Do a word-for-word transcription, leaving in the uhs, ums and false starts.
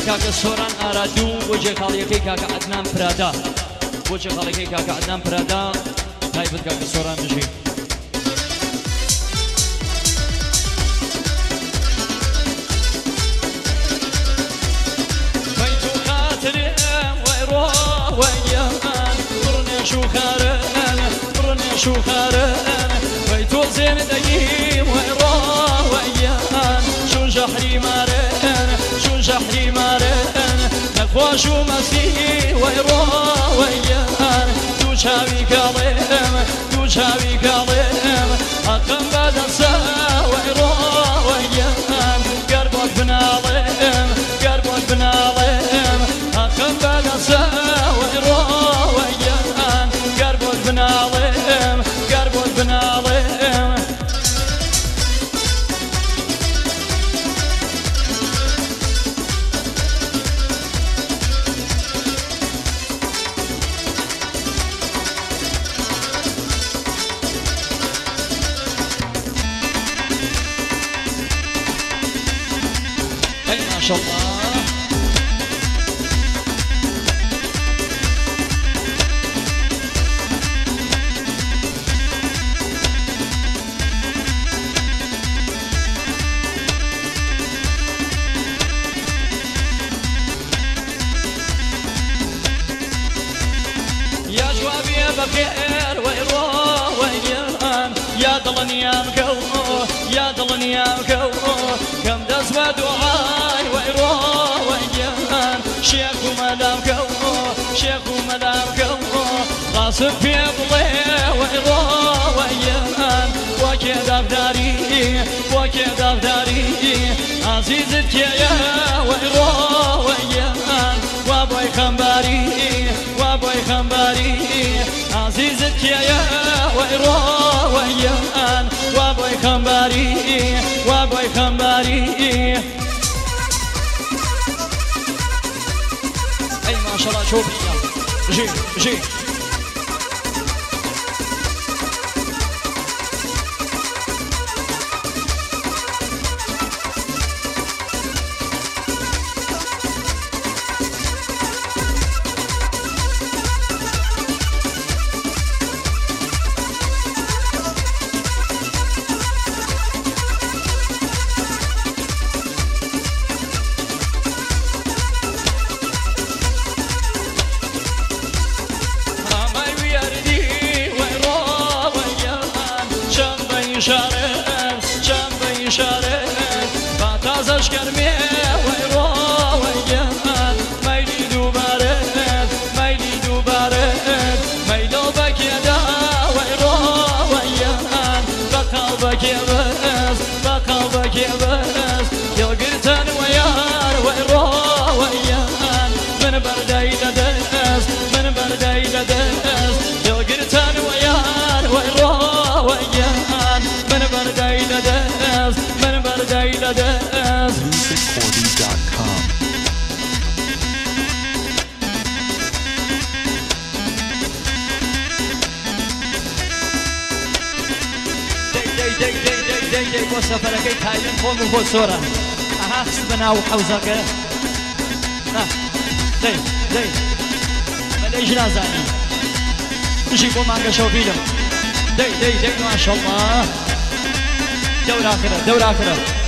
کاکە سۆران ئارادوو بۆ جێخاڵیەکەی کاکە عەدنان پرادا بۆ جێخاڵیەکەی کاکە عەدنان پرادا تایبەت کاکە سۆران بژی بەیت و خاترم وەیڕۆ وەیان بڕنێش و خارن بڕنێش و خارن بەیت و زێندەگیم وەیڕۆ وەیان چون ژەحری مارن چون ژەحری مارن نەخۆش و مەسی وەیڕۆ وەیان دوو چاوی کاڵێم دوو چاوی کاڵێم حەقم بەدەسە وەیڕۆ وەیان گەر بۆت بناڵێم گەر بۆت بناڵێم حەقم بەدەسە وەیڕۆ وەیان گەر بۆت بناڵێم گەر بۆت بناڵێم ما شاء الله يا جوابي بخير ويرو ويان يا ضلني يا مكو يا ضلني يا مكو كم دز ودعاي ويرو ويان شيخ ومدام كو شيخ ومدام كو غاصب في ضلي ويرو ويان وكيد افداري وكيد افداري عزيزتك يا ويرو ويان وابوي خنباري وابوي خنباري عزيزتك يا ويرو ويان وابوي خنباري وابوي خنباري اي ما شاء الله شوفي جي جي شارن چند بی شارن باتازش کرمیه ویرو ویان میلی دوباره میلی دوباره میلو بکیدا ویرو ویان بقال بکیبز بقال بکیبز یلگرتن ویار ویرو ویان من بردای لدست من بردای لدست یلگرتن ویار ویرو ویان من بردای لدست من بردای لدست music cordy dot com دی دی دی دی دی دی بۆ سەفەرەکەی تایلەند خۆم و بۆ سۆران ئەها خست بە ناو حەوزەکە دی دی بەلەیش نازانی تووشی بۆ مانگە شەوبیرم دی دی دی ماشەڵڵا دەور ئاخرە دەور ئاخرە